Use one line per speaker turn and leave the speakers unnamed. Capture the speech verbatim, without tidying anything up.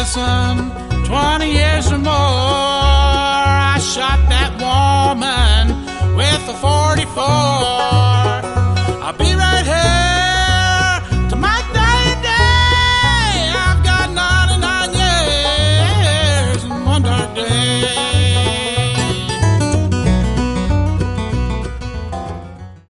prison twenty years or more. I shot that woman with a forty-four.